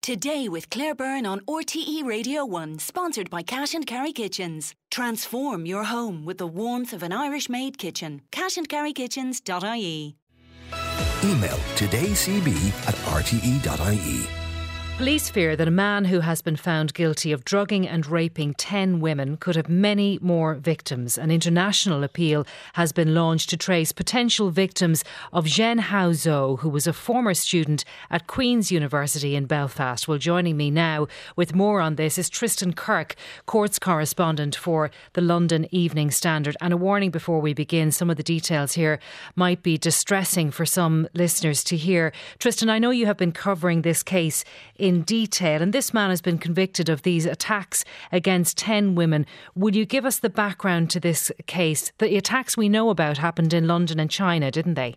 Today with Claire Byrne on RTE Radio 1, sponsored by Cash and Carry Kitchens. Transform your home with the warmth of an Irish-made kitchen. cashandcarrykitchens.ie. Email todaycb@rte.ie. Police fear that a man who has been found guilty of drugging and raping 10 women could have many more victims. An international appeal has been launched to trace potential victims of Zhen Hao Zhou, who was a former student at Queen's University in Belfast. Well, joining me now with more on this is Tristan Kirk, courts correspondent for the London Evening Standard. And a warning before we begin, some of the details here might be distressing for some listeners to hear. Tristan, I know you have been covering this case in detail, and this man has been convicted of these attacks against 10 women. Will you give us the background to this case? The attacks we know about happened in London and China, didn't they?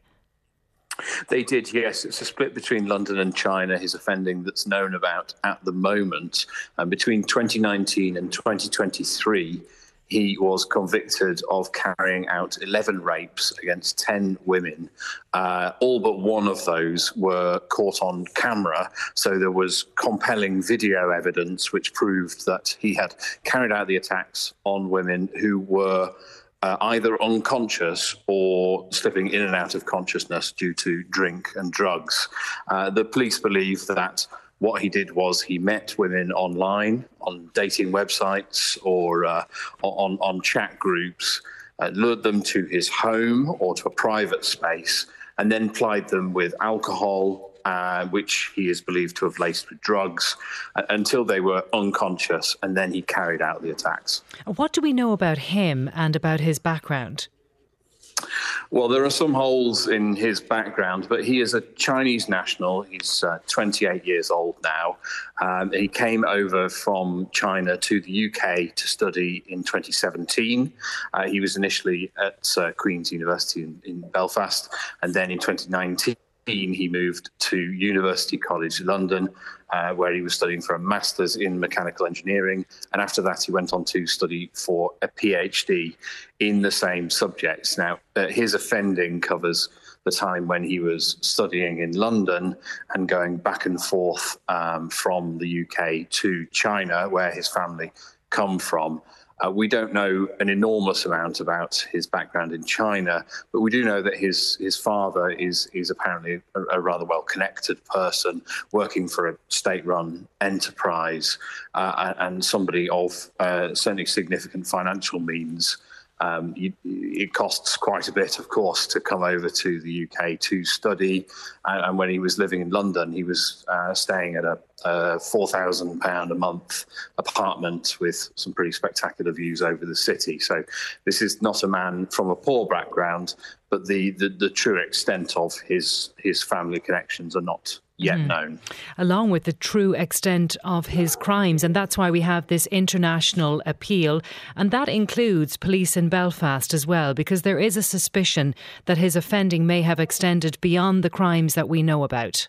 They did, yes. It's a split between London and China, his offending that's known about at the moment. Between 2019 and 2023, he was convicted of carrying out 11 rapes against 10 women. All but one of those were caught on camera. So there was compelling video evidence which proved that he had carried out the attacks on women who were either unconscious or slipping in and out of consciousness due to drink and drugs. The police believe that what he did was he met women online, on dating websites or on chat groups, lured them to his home or to a private space, and then plied them with alcohol, which he is believed to have laced with drugs, until they were unconscious, and then he carried out the attacks. What do we know about him and about his background? Well, there are some holes in his background, but he is a Chinese national. He's 28 years old now. He came over from China to the UK to study in 2017. He was initially at Queen's University in Belfast, and then in 2019, he moved to University College London, where he was studying for a master's in mechanical engineering. And after that, he went on to study for a PhD in the same subjects. Now, his offending covers the time when he was studying in London and going back and forth from the UK to China, where his family come from. We don't know an enormous amount about his background in China, but we do know that his father is apparently a rather well-connected person working for a state-run enterprise and somebody of certainly significant financial means. It costs quite a bit, of course, to come over to the UK to study. And when he was living in London, he was staying at a £4,000 a month apartment with some pretty spectacular views over the city. So this is not a man from a poor background, but the true extent of his family connections are not yet known. Along with the true extent of his crimes. And that's why we have this international appeal. And that includes police in Belfast as well, because there is a suspicion that his offending may have extended beyond the crimes that we know about.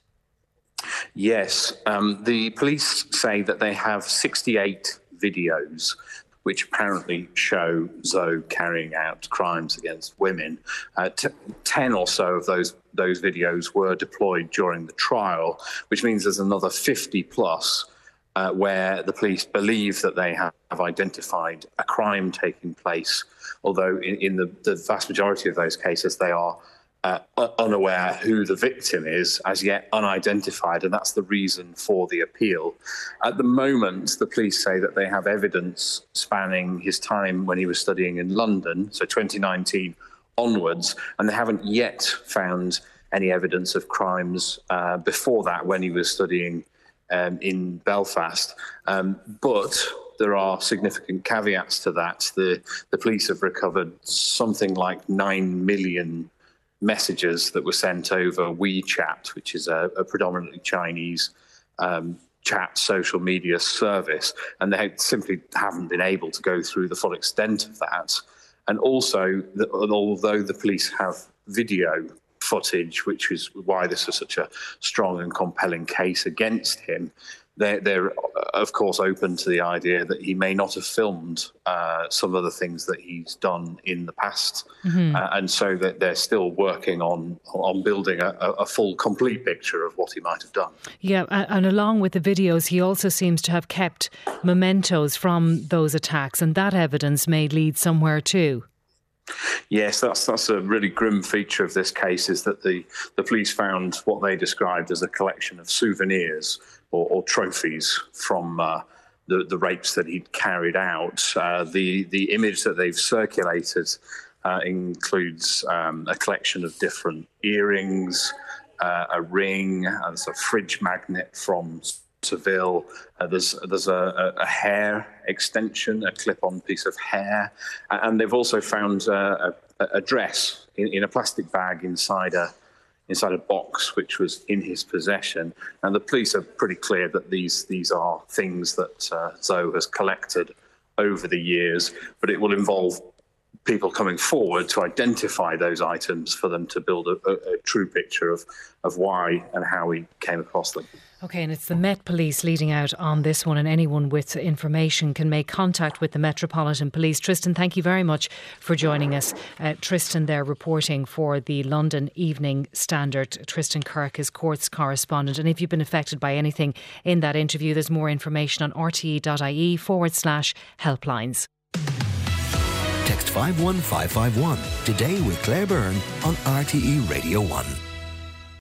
Yes. The police say that they have 68 videos which apparently show Zhou carrying out crimes against women. 10 or so of those videos were deployed during the trial, which means there's another 50 plus where the police believe that they have identified a crime taking place, although in the vast majority of those cases they are unaware who the victim is, as yet unidentified, and that's the reason for the appeal. At the moment, the police say that they have evidence spanning his time when he was studying in London, so 2019 onwards, and they haven't yet found any evidence of crimes before that when he was studying in Belfast. But there are significant caveats to that. The police have recovered something like 9 million messages that were sent over WeChat, which is a predominantly Chinese chat social media service, and they simply haven't been able to go through the full extent of that. And also, although the police have video footage, which is why this is such a strong and compelling case against him. They're of course open to the idea that he may not have filmed some of the things that he's done in the past, and so that they're still working on building a full, complete picture of what he might have done. Yeah, and along with the videos, he also seems to have kept mementos from those attacks, and that evidence may lead somewhere too. Yes, that's a really grim feature of this case, is that the police found what they described as a collection of souvenirs or trophies from the rapes that he'd carried out. The image that they've circulated includes a collection of different earrings, a ring, there's a fridge magnet from Seville. There's a hair extension, a clip-on piece of hair, and they've also found a dress in a plastic bag inside a box which was in his possession. And the police are pretty clear that these are things that Zoe has collected over the years, but it will involve people coming forward to identify those items for them to build a true picture of why and how he came across them. OK, and it's the Met Police leading out on this one, and anyone with information can make contact with the Metropolitan Police. Tristan, thank you very much for joining us. Tristan there reporting for the London Evening Standard. Tristan Kirk is courts correspondent, and if you've been affected by anything in that interview, there's more information on rte.ie/helplines. Text 51551 today with Claire Byrne on RTE Radio 1.